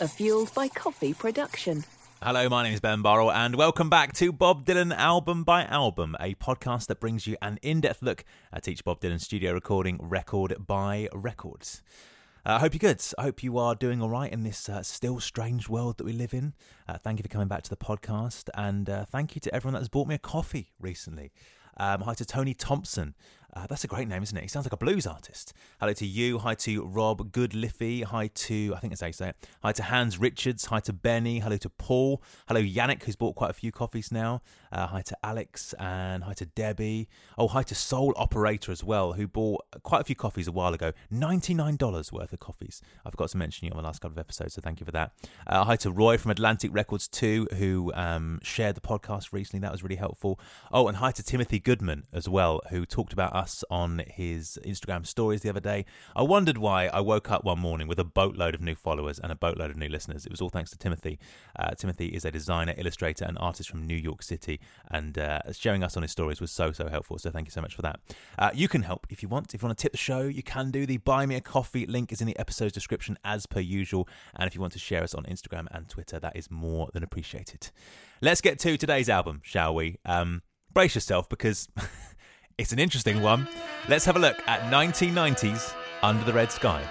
are fueled by coffee production. Hello, my name is Ben Burrell, and welcome back to Bob Dylan Album by Album, a podcast that brings you an in-depth look at each Bob Dylan studio recording, record by record. I hope you're good. I hope you are doing all right in this still strange world that we live in. Thank you for coming back to the podcast, and thank you to everyone that has bought me a coffee recently. Hi to Tony Thompson. That's a great name, isn't it? He sounds like a blues artist. Hello to you. Hi to Rob Goodliffey. Hi to, I think that's how you say it. Hi to Hans Richards. Hi to Benny. Hello to Paul. Hello Yannick, who's bought quite a few coffees now. Hi to Alex, and hi to Debbie. Oh, hi to Soul Operator as well, who bought quite a few coffees a while ago. $99 worth of coffees. I forgot to mention you on the last couple of episodes, so thank you for that. Hi to Roy from Atlantic Records 2, who shared the podcast recently. That was really helpful. Oh, and hi to Timothy Goodman as well, who talked about us on his Instagram stories the other day. I wondered why I woke up one morning with a boatload of new followers and a boatload of new listeners. It was all thanks to Timothy. Timothy is a designer, illustrator and artist from New York City, and sharing us on his stories was so helpful, so thank you so much for that. You can help if you want. If you want to tip the show, you can do. The Buy Me a Coffee link is in the episode's description as per usual, and if you want to share us on Instagram and Twitter, that is more than appreciated. Let's get to today's album, shall we? Brace yourself, because it's an interesting one. Let's have a look at 1990's Under the Red Sky.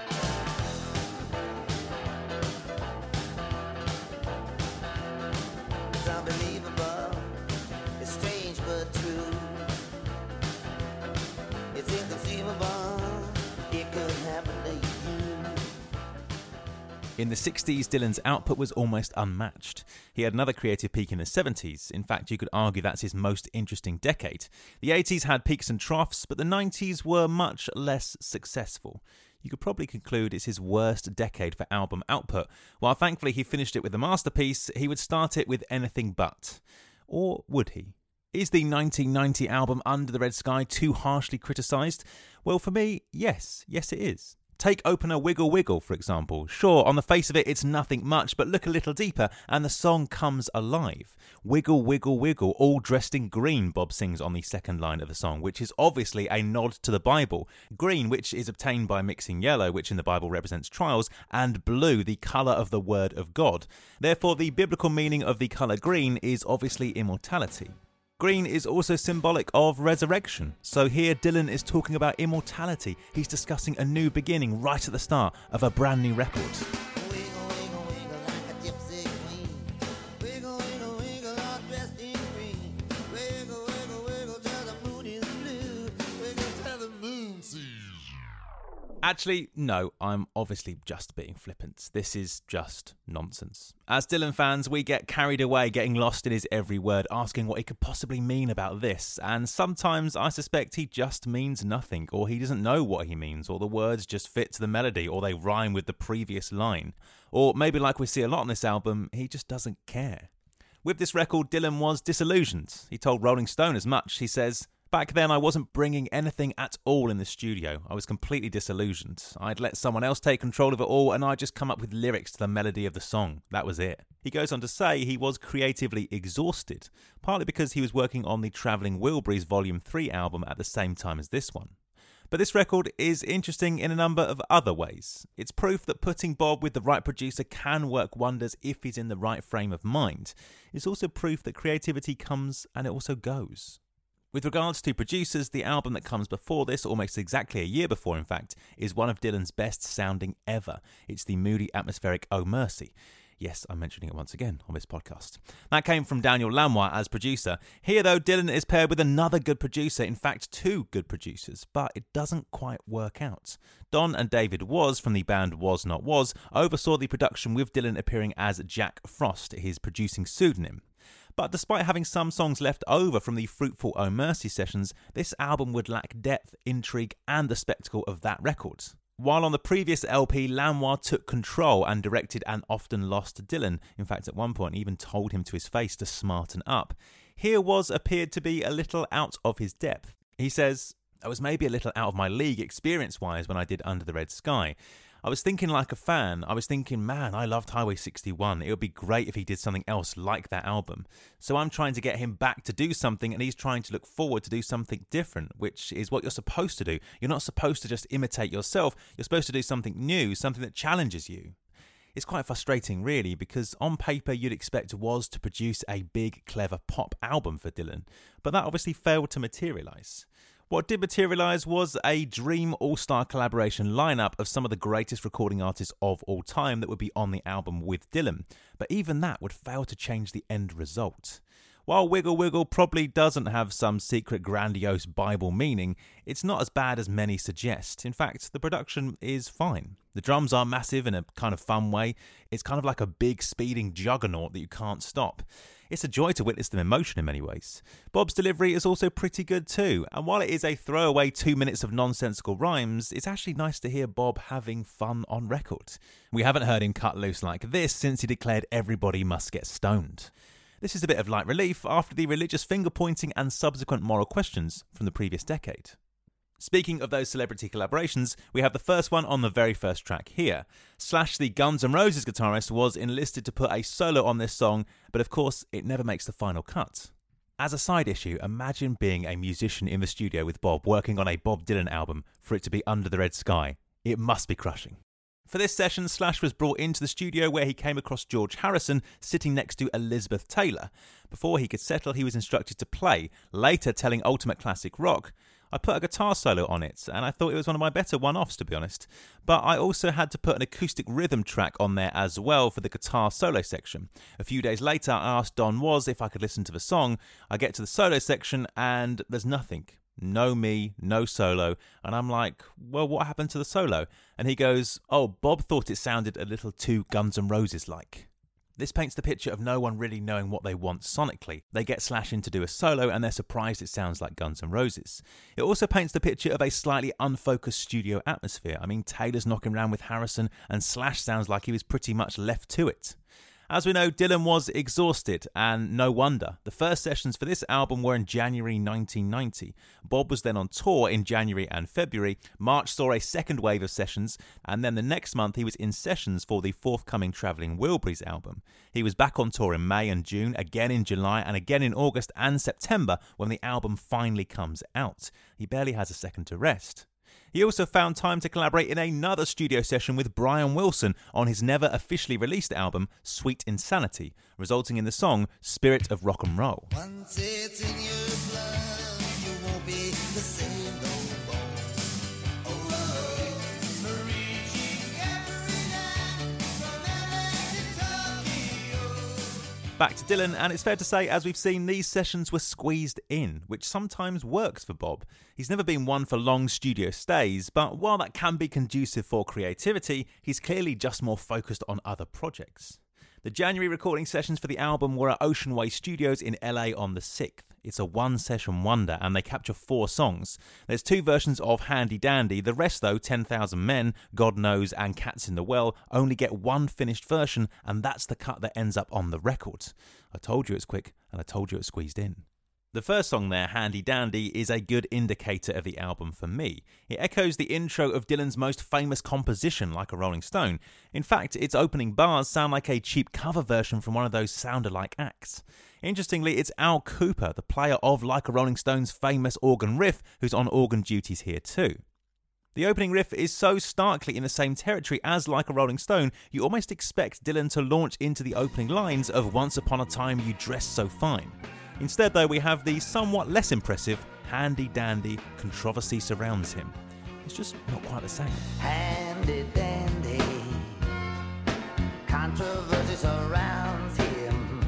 It's unbelievable, it's strange but true. It's inconceivable, it could happen to you. In the 60s, Dylan's output was almost unmatched. He had another creative peak in the 70s. In fact, you could argue that's his most interesting decade. The 80s had peaks and troughs, but the 90s were much less successful. You could probably conclude it's his worst decade for album output. While thankfully he finished it with a masterpiece, he would start it with anything but. Or would he? Is the 1990 album Under the Red Sky too harshly criticised? Well, for me, yes. Yes, it is. Take opener Wiggle Wiggle, for example. Sure, on the face of it, it's nothing much, but look a little deeper and the song comes alive. Wiggle, wiggle, wiggle, all dressed in green, Bob sings on the second line of the song, which is obviously a nod to the Bible. Green, which is obtained by mixing yellow, which in the Bible represents trials, and blue, the colour of the Word of God. Therefore, the biblical meaning of the colour green is obviously immortality. Green is also symbolic of resurrection. So here Dylan is talking about immortality. He's discussing a new beginning right at the start of a brand new record. Wiggle, wiggle, wiggle like a gypsy queen. Wiggle, wiggle, wiggle all dressed in green. Wiggle, wiggle, wiggle till the moon is blue. Wiggle till the moon sees. Actually, no, I'm obviously just being flippant. This is just nonsense. As Dylan fans, we get carried away, getting lost in his every word, asking what he could possibly mean about this. And sometimes I suspect he just means nothing, or he doesn't know what he means, or the words just fit to the melody, or they rhyme with the previous line. Or maybe, like we see a lot on this album, he just doesn't care. With this record, Dylan was disillusioned. He told Rolling Stone as much. He says, "Back then, I wasn't bringing anything at all in the studio. I was completely disillusioned. I'd let someone else take control of it all, and I'd just come up with lyrics to the melody of the song. That was it." He goes on to say he was creatively exhausted, partly because he was working on the Travelling Wilburys Volume 3 album at the same time as this one. But this record is interesting in a number of other ways. It's proof that putting Bob with the right producer can work wonders if he's in the right frame of mind. It's also proof that creativity comes and it also goes. With regards to producers, the album that comes before this, almost exactly a year before in fact, is one of Dylan's best sounding ever. It's the moody, atmospheric Oh Mercy. Yes, I'm mentioning it once again on this podcast. That came from Daniel Lanois as producer. Here though, Dylan is paired with another good producer, in fact 2 good producers, but it doesn't quite work out. Don and David Was from the band Was Not Was oversaw the production with Dylan appearing as Jack Frost, his producing pseudonym. But despite having some songs left over from the fruitful Oh Mercy sessions, this album would lack depth, intrigue and the spectacle of that record. While on the previous LP, Lanois took control and directed and often lost Dylan. In fact, at one point, he even told him to his face to smarten up. Here Was appeared to be a little out of his depth. He says, "I was maybe a little out of my league experience-wise when I did Under the Red Sky. I was thinking like a fan. I was thinking, man, I loved Highway 61. It would be great if he did something else like that album. So I'm trying to get him back to do something, and he's trying to look forward to do something different, which is what you're supposed to do. You're not supposed to just imitate yourself. You're supposed to do something new, something that challenges you." It's quite frustrating really, because on paper you'd expect Woz to produce a big, clever pop album for Dylan, but that obviously failed to materialise. What did materialise was a dream all-star collaboration lineup of some of the greatest recording artists of all time that would be on the album with Dylan, but even that would fail to change the end result. While Wiggle Wiggle probably doesn't have some secret grandiose Bible meaning, it's not as bad as many suggest. In fact, the production is fine. The drums are massive in a kind of fun way. It's kind of like a big speeding juggernaut that you can't stop. It's a joy to witness them in motion in many ways. Bob's delivery is also pretty good too, and while it is a throwaway 2 minutes of nonsensical rhymes, it's actually nice to hear Bob having fun on record. We haven't heard him cut loose like this since he declared everybody must get stoned. This is a bit of light relief after the religious finger-pointing and subsequent moral questions from the previous decade. Speaking of those celebrity collaborations, we have the first one on the very first track here. Slash, the Guns N' Roses guitarist, was enlisted to put a solo on this song, but of course it never makes the final cut. As a side issue, imagine being a musician in the studio with Bob working on a Bob Dylan album for it to be Under the Red Sky. It must be crushing. For this session, Slash was brought into the studio where he came across George Harrison sitting next to Elizabeth Taylor. Before he could settle, he was instructed to play, later telling Ultimate Classic Rock, "I put a guitar solo on it, and I thought it was one of my better one-offs, to be honest. But I also had to put an acoustic rhythm track on there as well for the guitar solo section. A few days later, I asked Don Was if I could listen to the song. I get to the solo section, and there's nothing. No me, no solo." And I'm like, well, what happened to the solo? And he goes, "Oh, Bob thought it sounded a little too Guns N' Roses-like." This paints the picture of no one really knowing what they want sonically. They get Slash in to do a solo and they're surprised it sounds like Guns N' Roses. It also paints the picture of a slightly unfocused studio atmosphere. I mean, Taylor's knocking around with Harrison and Slash sounds like he was pretty much left to it. As we know, Dylan was exhausted, and no wonder. The first sessions for this album were in January 1990. Bob was then on tour in January and February. March saw a second wave of sessions, and then the next month he was in sessions for the forthcoming Travelling Wilburys album. He was back on tour in May and June, again in July, and again in August and September when the album finally comes out. He barely has a second to rest. He also found time to collaborate in another studio session with Brian Wilson on his never officially released album, Sweet Insanity, resulting in the song Spirit of Rock and Roll. Once it's in your blood, you won't be the same no more. Oh, reaching every night from LA to Tokyo. Back to Dylan, and it's fair to say, as we've seen, these sessions were squeezed in, which sometimes works for Bob. He's never been one for long studio stays, but while that can be conducive for creativity, he's clearly just more focused on other projects. The January recording sessions for the album were at Ocean Way Studios in LA on the 6th. It's a one-session wonder, and they capture 4 songs. There's 2 versions of Handy Dandy. The rest, though, 10,000 Men, God Knows, and Cats in the Well, only get one finished version, and that's the cut that ends up on the record. I told you it's quick, and I told you it's squeezed in. The first song there, Handy Dandy, is a good indicator of the album for me. It echoes the intro of Dylan's most famous composition, Like a Rolling Stone. In fact, its opening bars sound like a cheap cover version from one of those sound-alike acts. Interestingly, it's Al Kooper, the player of Like a Rolling Stone's famous organ riff, who's on organ duties here too. The opening riff is so starkly in the same territory as Like a Rolling Stone, you almost expect Dylan to launch into the opening lines of Once Upon a Time You Dressed So Fine. Instead, though, we have the somewhat less impressive Handy Dandy Controversy Surrounds Him. It's just not quite the same. Handy dandy, controversy surrounds him.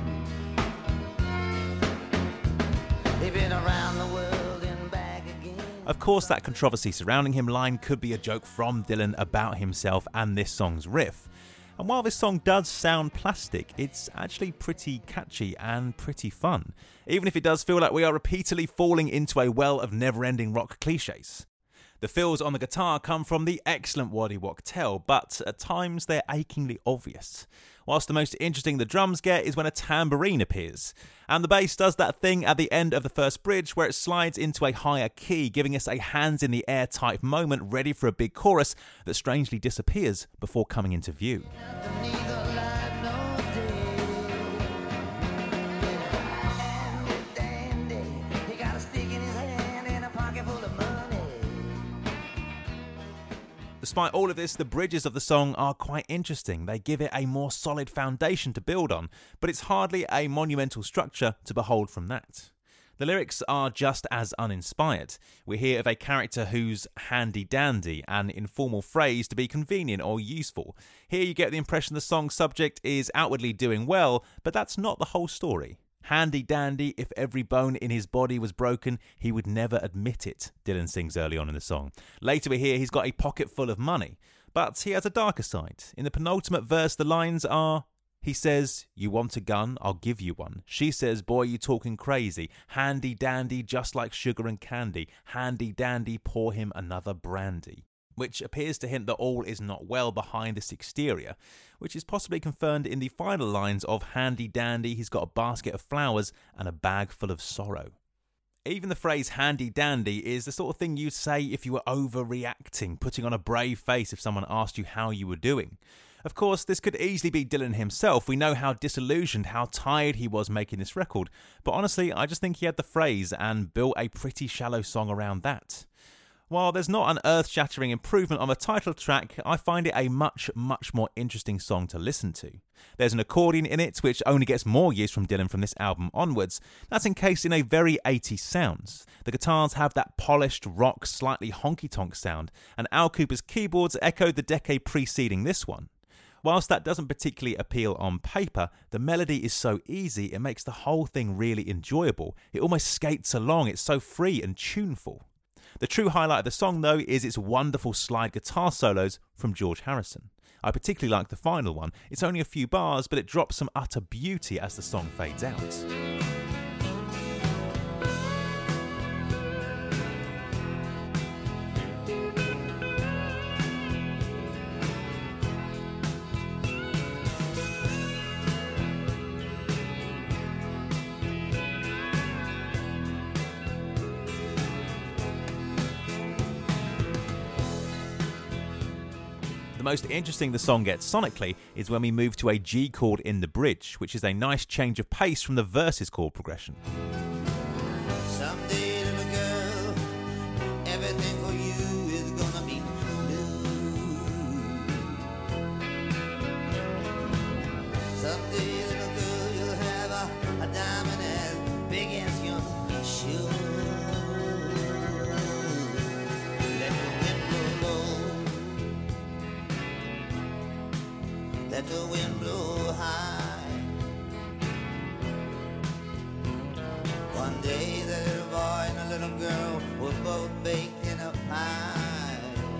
They've been around the world and back again. Of course, that controversy surrounding him line could be a joke from Dylan about himself and this song's riff. And while this song does sound plastic, it's actually pretty catchy and pretty fun, even if it does feel like we are repeatedly falling into a well of never-ending rock cliches. The fills on the guitar come from the excellent Waddy Wachtel, but at times they're achingly obvious. Whilst the most interesting the drums get is when a tambourine appears. And the bass does that thing at the end of the first bridge where it slides into a higher key, giving us a hands in the air type moment ready for a big chorus that strangely disappears before coming into view. The Despite all of this, the bridges of the song are quite interesting. They give it a more solid foundation to build on, but it's hardly a monumental structure to behold from that. The lyrics are just as uninspired. We hear of a character who's handy-dandy, an informal phrase to be convenient or useful. Here you get the impression the song's subject is outwardly doing well, but that's not the whole story. Handy-dandy, if every bone in his body was broken, he would never admit it, Dylan sings early on in the song. Later we hear he's got a pocket full of money, but he has a darker side. In the penultimate verse, the lines are, he says, you want a gun, I'll give you one. She says, boy, you talking crazy. Handy-dandy, just like sugar and candy. Handy-dandy, pour him another brandy. Which appears to hint that all is not well behind this exterior, which is possibly confirmed in the final lines of handy-dandy, he's got a basket of flowers and a bag full of sorrow. Even the phrase handy-dandy is the sort of thing you'd say if you were overreacting, putting on a brave face if someone asked you how you were doing. Of course, this could easily be Dylan himself. We know how disillusioned, how tired he was making this record, but honestly, I just think he had the phrase and built a pretty shallow song around that. While there's not an earth-shattering improvement on the title track, I find it a much, much more interesting song to listen to. There's an accordion in it, which only gets more use from Dylan from this album onwards. That's encased in a very 80s sound. The guitars have that polished, rock, slightly honky-tonk sound, and Al Kooper's keyboards echo the decade preceding this one. Whilst that doesn't particularly appeal on paper, the melody is so easy, it makes the whole thing really enjoyable. It almost skates along, it's so free and tuneful. The true highlight of the song, though, is its wonderful slide guitar solos from George Harrison. I particularly like the final one. It's only a few bars, but it drops some utter beauty as the song fades out. The most interesting the song gets sonically is when we move to a G chord in the bridge, which is a nice change of pace from the verses chord progression. Someday, little girl, everything for you is gonna be blue. Someday, little girl, you'll have a diamond as big as your shoe. Let the wind blow low. Let the wind blow high. One day the little boy and the little girl were both baked in a pie.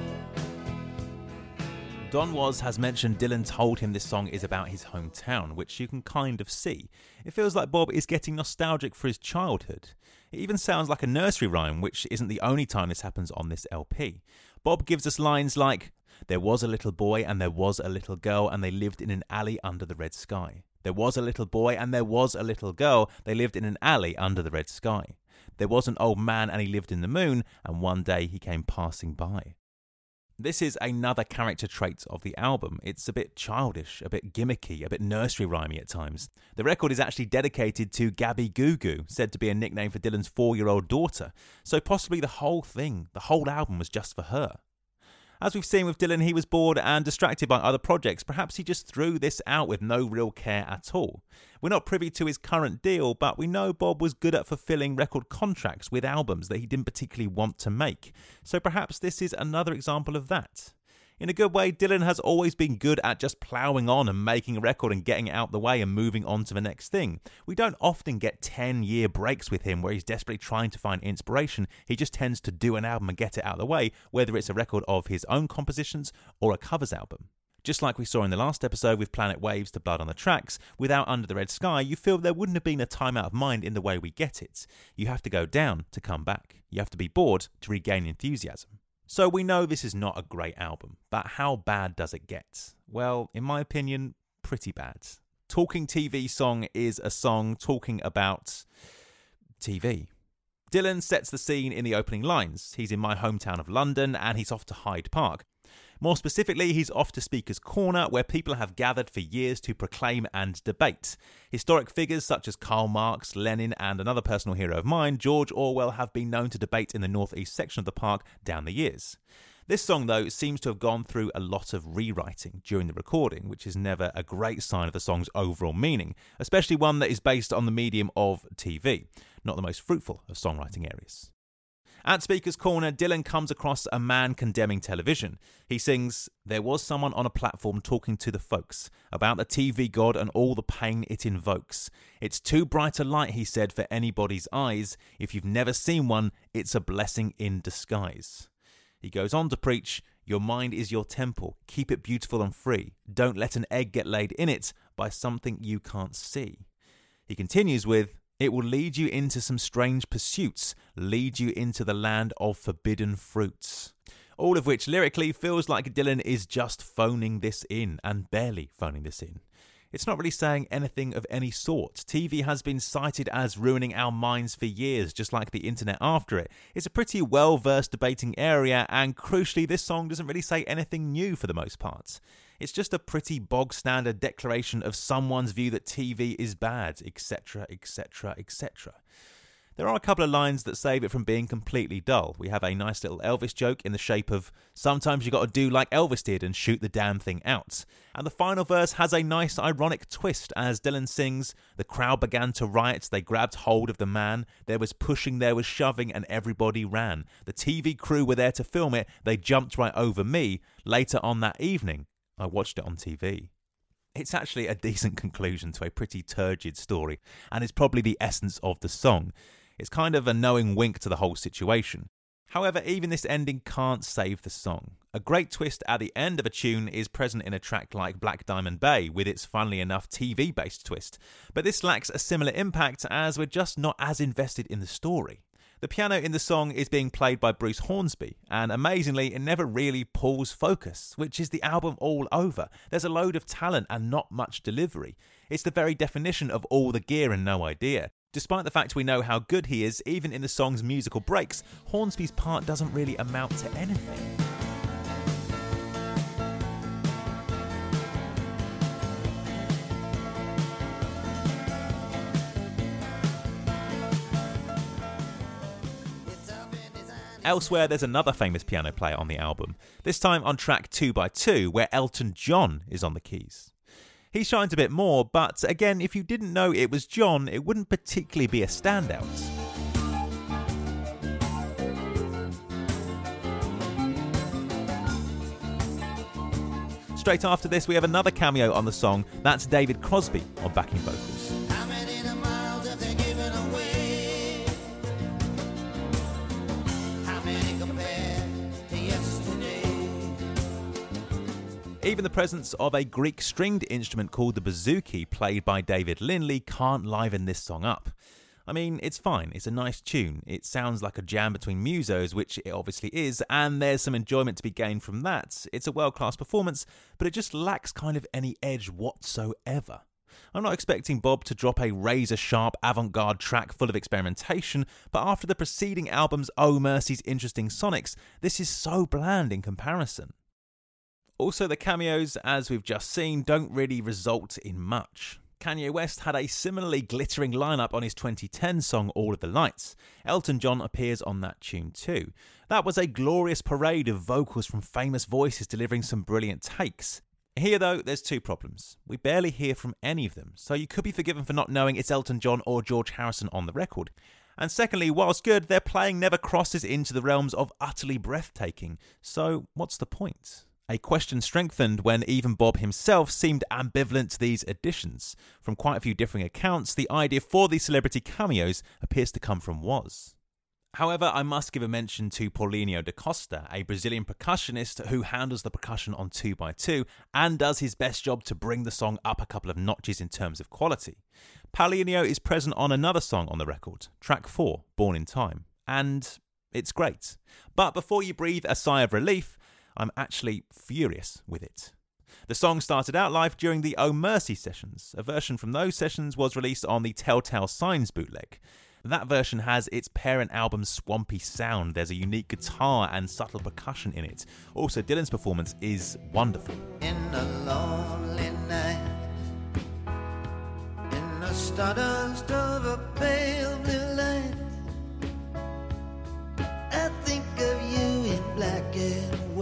Don Was has mentioned Dylan told him this song is about his hometown, which you can kind of see. It feels like Bob is getting nostalgic for his childhood. It even sounds like a nursery rhyme, which isn't the only time this happens on this LP. Bob gives us lines like, there was a little boy and there was a little girl and they lived in an alley under the red sky. There was a little boy and there was a little girl. They lived in an alley under the red sky. There was an old man and he lived in the moon and one day he came passing by. This is another character trait of the album. It's a bit childish, a bit gimmicky, a bit nursery rhymey at times. The record is actually dedicated to Gabby Goo Goo, said to be a nickname for Dylan's 4-year-old daughter. So possibly the whole thing, the whole album was just for her. As we've seen with Dylan, he was bored and distracted by other projects. Perhaps he just threw this out with no real care at all. We're not privy to his current deal, but we know Bob was good at fulfilling record contracts with albums that he didn't particularly want to make. So perhaps this is another example of that. In a good way, Dylan has always been good at just ploughing on and making a record and getting it out the way and moving on to the next thing. We don't often get 10-year breaks with him where he's desperately trying to find inspiration. He just tends to do an album and get it out of the way, whether it's a record of his own compositions or a covers album. Just like we saw in the last episode with Planet Waves to Blood on the Tracks, without Under the Red Sky, you feel there wouldn't have been a time out of mind in the way we get it. You have to go down to come back. You have to be bored to regain enthusiasm. So we know this is not a great album, but how bad does it get? Well, in my opinion, pretty bad. Talking TV Song is a song talking about TV. Dylan sets the scene in the opening lines. He's in my hometown of London and he's off to Hyde Park. More specifically, he's off to Speaker's Corner, where people have gathered for years to proclaim and debate. Historic figures such as Karl Marx, Lenin, and another personal hero of mine, George Orwell, have been known to debate in the northeast section of the park down the years. This song, though, seems to have gone through a lot of rewriting during the recording, which is never a great sign of the song's overall meaning, especially one that is based on the medium of TV, not the most fruitful of songwriting areas. At Speaker's Corner, Dylan comes across a man condemning television. He sings, "There was someone on a platform talking to the folks about the TV god and all the pain it invokes. It's too bright a light," he said, "for anybody's eyes. If you've never seen one, it's a blessing in disguise." He goes on to preach, "Your mind is your temple. Keep it beautiful and free. Don't let an egg get laid in it by something you can't see." He continues with, "It will lead you into some strange pursuits, lead you into the land of forbidden fruits." All of which lyrically feels like Dylan is just phoning this in, and barely phoning this in. It's not really saying anything of any sort. TV has been cited as ruining our minds for years, just like the internet after it. It's a pretty well-versed debating area, and crucially, this song doesn't really say anything new for the most part. It's just a pretty bog-standard declaration of someone's view that TV is bad, etc, etc, etc. There are a couple of lines that save it from being completely dull. We have a nice little Elvis joke in the shape of, "Sometimes you got to do like Elvis did and shoot the damn thing out." And the final verse has a nice ironic twist as Dylan sings, "The crowd began to riot, they grabbed hold of the man, there was pushing, there was shoving, and everybody ran. The TV crew were there to film it, they jumped right over me. Later on that evening, I watched it on TV." It's actually a decent conclusion to a pretty turgid story, and it's probably the essence of the song. It's kind of a knowing wink to the whole situation. However, even this ending can't save the song. A great twist at the end of a tune is present in a track like Black Diamond Bay, with its funnily enough TV-based twist, but this lacks a similar impact as we're just not as invested in the story. The piano in the song is being played by Bruce Hornsby, and amazingly, it never really pulls focus, which is the album all over. There's a load of talent and not much delivery. It's the very definition of all the gear and no idea. Despite the fact we know how good he is, even in the song's musical breaks, Hornsby's part doesn't really amount to anything. Elsewhere, there's another famous piano player on the album, this time on track 2x2, where Elton John is on the keys. He shines a bit more, but again, if you didn't know it was John, it wouldn't particularly be a standout. Straight after this, we have another cameo on the song. That's David Crosby on backing vocals. How many miles have they given away? How many compared to yesterday? Even the presence of a Greek stringed instrument called the bouzouki, played by David Lindley, can't liven this song up. I mean, it's fine, it's a nice tune, it sounds like a jam between musos, which it obviously is, and there's some enjoyment to be gained from that. It's a world-class performance, but it just lacks kind of any edge whatsoever. I'm not expecting Bob to drop a razor-sharp avant-garde track full of experimentation, but after the preceding album's Oh Mercy's interesting sonics, this is so bland in comparison. Also, the cameos, as we've just seen, don't really result in much. Kanye West had a similarly glittering lineup on his 2010 song All of the Lights. Elton John appears on that tune too. That was a glorious parade of vocals from famous voices delivering some brilliant takes. Here though, there's two problems. We barely hear from any of them, so you could be forgiven for not knowing it's Elton John or George Harrison on the record. And secondly, whilst good, their playing never crosses into the realms of utterly breathtaking. So what's the point? A question strengthened when even Bob himself seemed ambivalent to these additions. From quite a few differing accounts, the idea for these celebrity cameos appears to come from Woz. However, I must give a mention to Paulinho da Costa, a Brazilian percussionist who handles the percussion on 2x2 and does his best job to bring the song up a couple of notches in terms of quality. Paulinho is present on another song on the record, track 4, Born in Time, and it's great. But before you breathe a sigh of relief, I'm actually furious with it. The song started out live during the Oh Mercy sessions. A version from those sessions was released on the Telltale Signs bootleg. That version has its parent album's swampy sound. There's a unique guitar and subtle percussion in it. Also, Dylan's performance is wonderful. In a lonely night, in the stardust of a pale blue light, I think of you in black and white.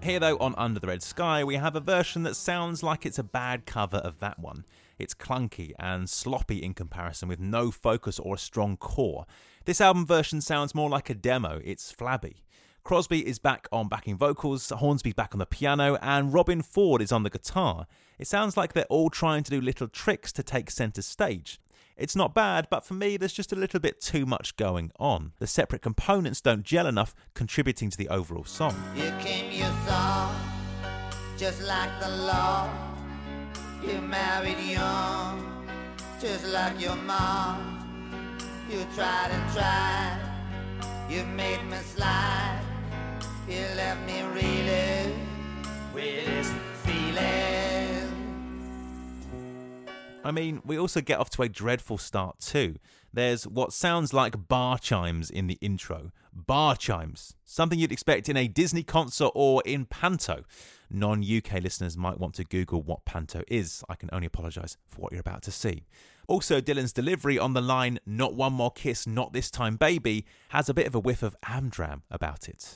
Here though on Under the Red Sky we have a version that sounds like it's a bad cover of that one. It's clunky and sloppy in comparison with no focus or a strong core. This album version sounds more like a demo, it's flabby. Crosby is back on backing vocals, Hornsby back on the piano, and Robin Ford is on the guitar. It sounds like they're all trying to do little tricks to take centre stage. It's not bad, but for me there's just a little bit too much going on. The separate components don't gel enough, contributing to the overall song. You came, you saw, just like the law. You married young, just like your mom. You tried and tried, you made me slide. You left me reeling with this feeling. I mean, we also get off to a dreadful start too. There's what sounds like bar chimes in the intro. Bar chimes. Something you'd expect in a Disney concert or in Panto. Non-UK listeners might want to Google what Panto is. I can only apologise for what you're about to see. Also, Dylan's delivery on the line, "Not one more kiss, not this time baby," has a bit of a whiff of Amdram about it.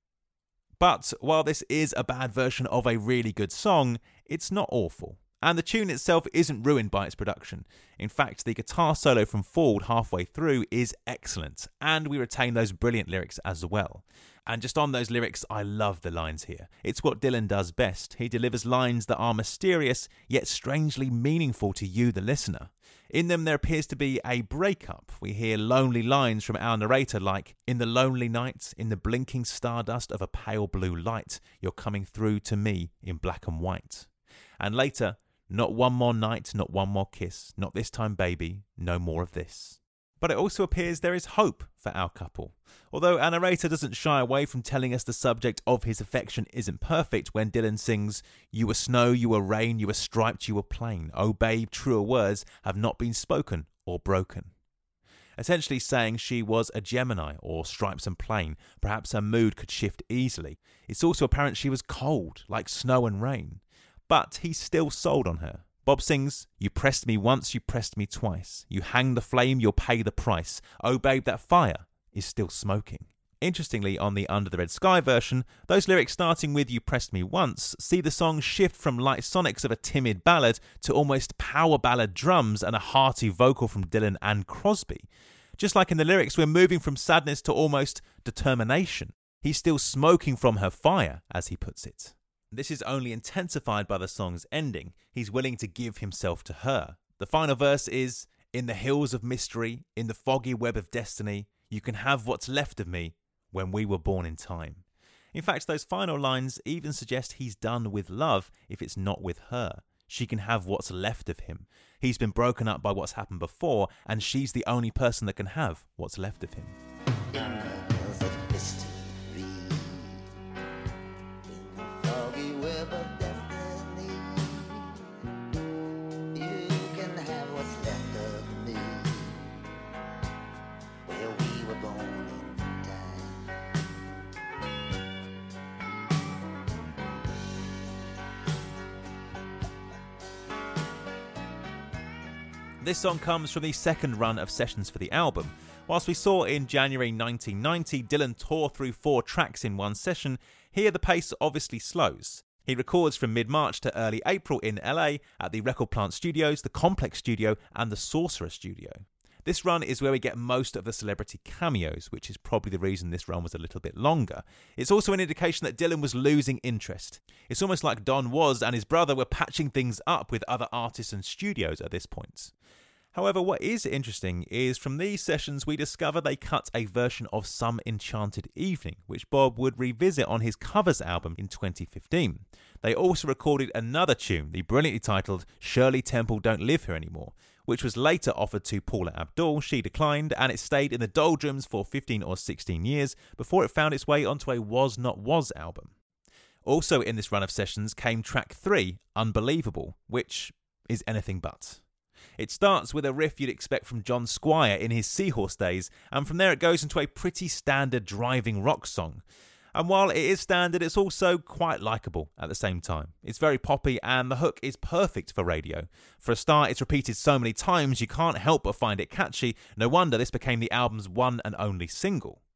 But while this is a bad version of a really good song, it's not awful. And the tune itself isn't ruined by its production. In fact, the guitar solo from Ford halfway through is excellent, and we retain those brilliant lyrics as well. And just on those lyrics, I love the lines here. It's what Dylan does best. He delivers lines that are mysterious, yet strangely meaningful to you, the listener. In them, there appears to be a breakup. We hear lonely lines from our narrator like, "In the lonely night, in the blinking stardust of a pale blue light, you're coming through to me in black and white." And later, "Not one more night, not one more kiss, not this time baby, no more of this." But it also appears there is hope for our couple. Although our narrator doesn't shy away from telling us the subject of his affection isn't perfect when Dylan sings, "You were snow, you were rain, you were striped, you were plain. Oh babe, truer words have not been spoken or broken." Essentially saying she was a Gemini or stripes and plain. Perhaps her mood could shift easily. It's also apparent she was cold, like snow and rain. But he's still sold on her. Bob sings, "You pressed me once, you pressed me twice. You hang the flame, you'll pay the price. Oh babe, that fire is still smoking." Interestingly, on the Under the Red Sky version, those lyrics starting with "You pressed me once" see the song shift from light sonics of a timid ballad to almost power ballad drums and a hearty vocal from Dylan and Crosby. Just like in the lyrics, we're moving from sadness to almost determination. He's still smoking from her fire, as he puts it. This is only intensified by the song's ending. He's willing to give himself to her. The final verse is, "In the hills of mystery, in the foggy web of destiny, you can have what's left of me when we were born in time." In fact, those final lines even suggest he's done with love if it's not with her. She can have what's left of him. He's been broken up by what's happened before, and she's the only person that can have what's left of him. This song comes from the second run of sessions for the album. Whilst we saw in January 1990 Dylan tore through 4 tracks in one session, here the pace obviously slows. He records from mid-March to early April in LA at the Record Plant Studios, the Complex Studio and the Sorcerer Studio. This run is where we get most of the celebrity cameos, which is probably the reason this run was a little bit longer. It's also an indication that Dylan was losing interest. It's almost like Don Was and his brother were patching things up with other artists and studios at this point. However, what is interesting is from these sessions we discover they cut a version of Some Enchanted Evening, which Bob would revisit on his covers album in 2015. They also recorded another tune, the brilliantly titled Shirley Temple Don't Live Here Anymore, which was later offered to Paula Abdul. She declined, and it stayed in the doldrums for 15 or 16 years before it found its way onto a Was Not Was album. Also in this run of sessions came track 3, Unbelievable, which is anything but. It starts with a riff you'd expect from John Squire in his Seahorse days, and from there it goes into a pretty standard driving rock song. And while it is standard, it's also quite likeable at the same time. It's very poppy, and the hook is perfect for radio. For a start, it's repeated so many times you can't help but find it catchy. No wonder this became the album's one and only single.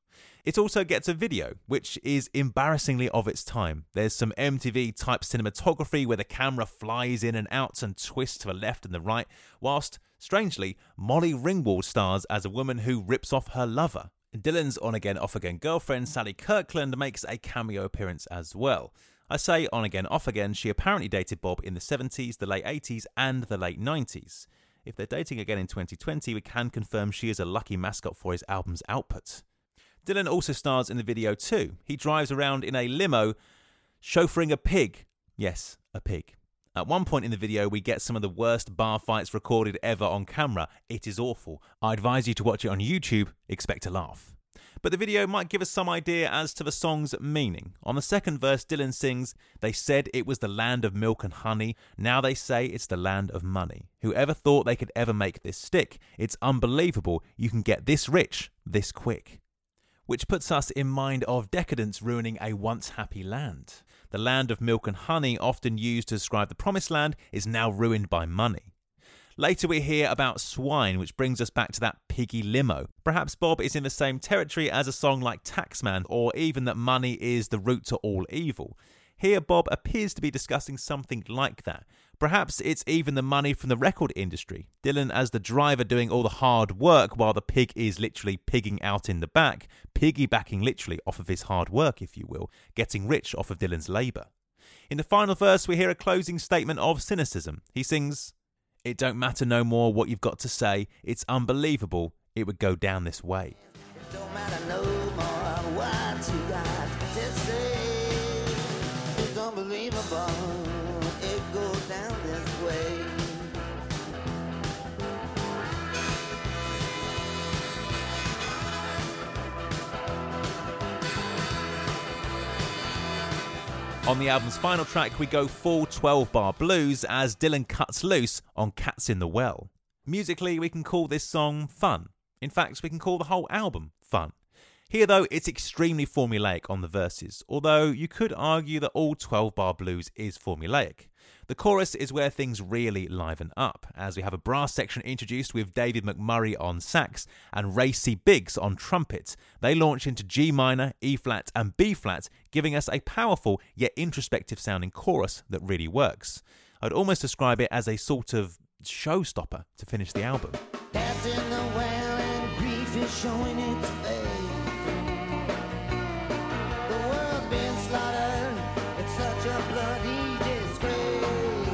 It also gets a video, which is embarrassingly of its time. There's some MTV-type cinematography where the camera flies in and out and twists to the left and the right, whilst, strangely, Molly Ringwald stars as a woman who rips off her lover. Dylan's on-again, off-again girlfriend, Sally Kirkland, makes a cameo appearance as well. I say on-again, off-again, she apparently dated Bob in the 70s, the late 80s and the late 90s. If they're dating again in 2020, we can confirm she is a lucky mascot for his album's output. Dylan also stars in the video too. He drives around in a limo, chauffeuring a pig. Yes, a pig. At one point in the video, we get some of the worst bar fights recorded ever on camera. It is awful. I advise you to watch it on YouTube. Expect a laugh. But the video might give us some idea as to the song's meaning. On the second verse, Dylan sings, "They said it was the land of milk and honey. Now they say it's the land of money. Whoever thought they could ever make this stick? It's unbelievable you can get this rich this quick." Which puts us in mind of decadence ruining a once happy land. The land of milk and honey, often used to describe the promised land, is now ruined by money. Later we hear about swine, which brings us back to that piggy limo. Perhaps Bob is in the same territory as a song like Taxman, or even that money is the root to all evil. Here Bob appears to be discussing something like that. Perhaps it's even the money from the record industry. Dylan as the driver doing all the hard work while the pig is literally pigging out in the back, piggybacking literally off of his hard work, if you will, getting rich off of Dylan's labour. In the final verse we hear a closing statement of cynicism. He sings, "It don't matter no more what you've got to say, it's unbelievable it would go down this way." It don't matter no more what you got to say. It's unbelievable it goes down this way. On the album's final track, we go full 12-bar blues as Dylan cuts loose on Cats in the Well. Musically, we can call this song fun. In fact, we can call the whole album fun. Here, though, it's extremely formulaic on the verses, although you could argue that all 12-bar blues is formulaic. The chorus is where things really liven up, as we have a brass section introduced with David McMurray on sax and Ray C. Biggs on trumpet. They launch into G minor, E flat and B flat, giving us a powerful yet introspective sounding chorus that really works. I'd almost describe it as a sort of showstopper to finish the album. Cats in the well and grief is showing its face. The world's been slaughtered, it's such a bloody disgrace.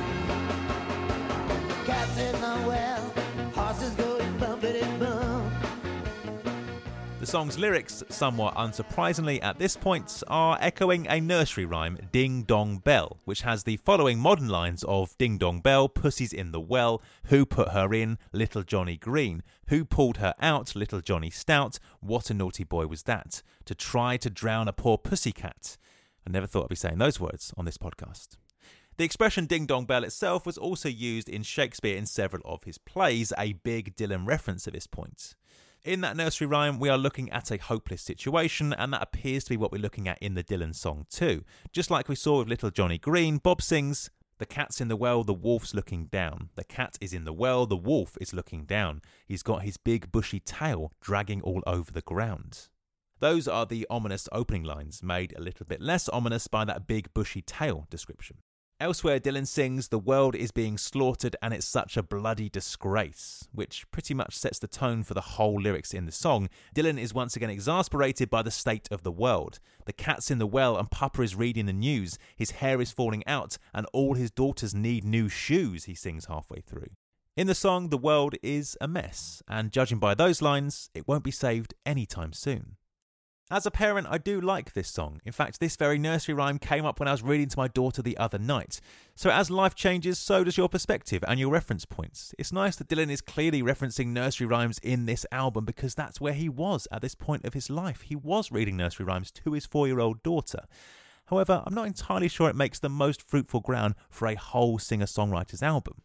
Cats in the well, horses going bumpity bump. The song's lyrics, somewhat unsurprisingly at this point, are echoing a nursery rhyme, Ding Dong Bell, which has the following modern lines of Ding Dong Bell, pussy's in the well, who put her in, little Johnny Green, who pulled her out, little Johnny Stout, what a naughty boy was that, to try to drown a poor pussycat. I never thought I'd be saying those words on this podcast. The expression Ding Dong Bell itself was also used in Shakespeare in several of his plays, a big Dylan reference at this point. In that nursery rhyme, we are looking at a hopeless situation, and that appears to be what we're looking at in the Dylan song too. Just like we saw with Little Johnny Green, Bob sings, "The cat's in the well, the wolf's looking down. The cat is in the well, the wolf is looking down. He's got his big bushy tail dragging all over the ground." Those are the ominous opening lines, made a little bit less ominous by that big bushy tail description. Elsewhere, Dylan sings, "The world is being slaughtered and it's such a bloody disgrace," which pretty much sets the tone for the whole lyrics in the song. Dylan is once again exasperated by the state of the world. The cat's in the well and Papa is reading the news. His hair is falling out and all his daughters need new shoes, he sings halfway through. In the song, the world is a mess, and judging by those lines, it won't be saved anytime soon. As a parent, I do like this song. In fact, this very nursery rhyme came up when I was reading to my daughter the other night. So as life changes, so does your perspective and your reference points. It's nice that Dylan is clearly referencing nursery rhymes in this album because that's where he was at this point of his life. He was reading nursery rhymes to his 4-year-old daughter. However, I'm not entirely sure it makes the most fruitful ground for a whole singer-songwriter's album.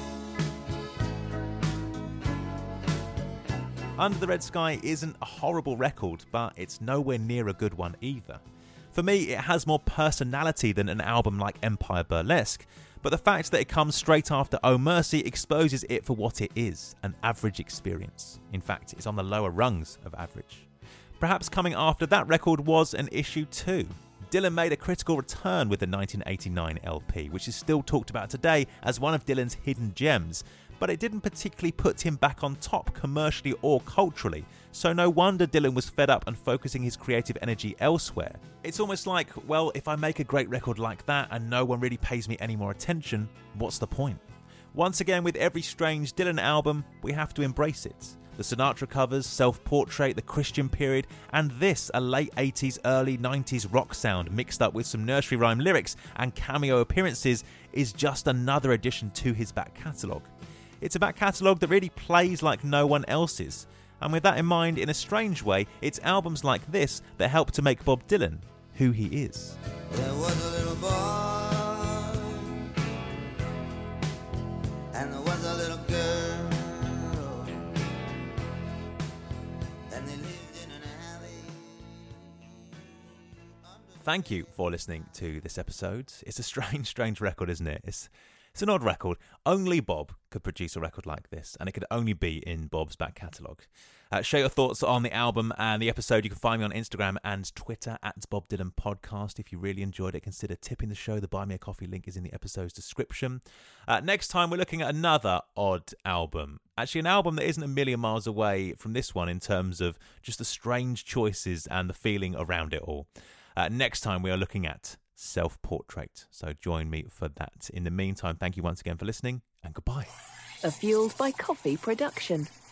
Under the Red Sky isn't a horrible record, but it's nowhere near a good one either. For me, it has more personality than an album like Empire Burlesque, but the fact that it comes straight after Oh Mercy exposes it for what it is, an average experience. In fact, it's on the lower rungs of average. Perhaps coming after that record was an issue too. Dylan made a critical return with the 1989 LP, which is still talked about today as one of Dylan's hidden gems, but it didn't particularly put him back on top commercially or culturally, so no wonder Dylan was fed up and focusing his creative energy elsewhere. It's almost like, well, if I make a great record like that and no one really pays me any more attention, what's the point? Once again, with every strange Dylan album, we have to embrace it. The Sinatra covers, Self-Portrait, the Christian period, and this, a late 80s, early 90s rock sound mixed up with some nursery rhyme lyrics and cameo appearances, is just another addition to his back catalogue. It's a back catalogue that really plays like no one else's, and with that in mind, in a strange way, it's albums like this that help to make Bob Dylan who he is. There was a little boy, and there was a little girl, and they lived in an alley. Thank you for listening to this episode. It's a strange record, isn't it? It's an odd record. Only Bob could produce a record like this, and it could only be in Bob's back catalogue. Share your thoughts on the album and the episode. You can find me on Instagram and Twitter at Bob Dylan Podcast. If you really enjoyed it, consider tipping the show. The Buy Me a Coffee link is in the episode's description. Next time, we're looking at another odd album. Actually, an album that isn't a million miles away from this one in terms of just the strange choices and the feeling around it all. Next time, we are looking at Self-Portrait. So join me for that. In the meantime, thank you once again for listening, and goodbye. A Fueled by Coffee production.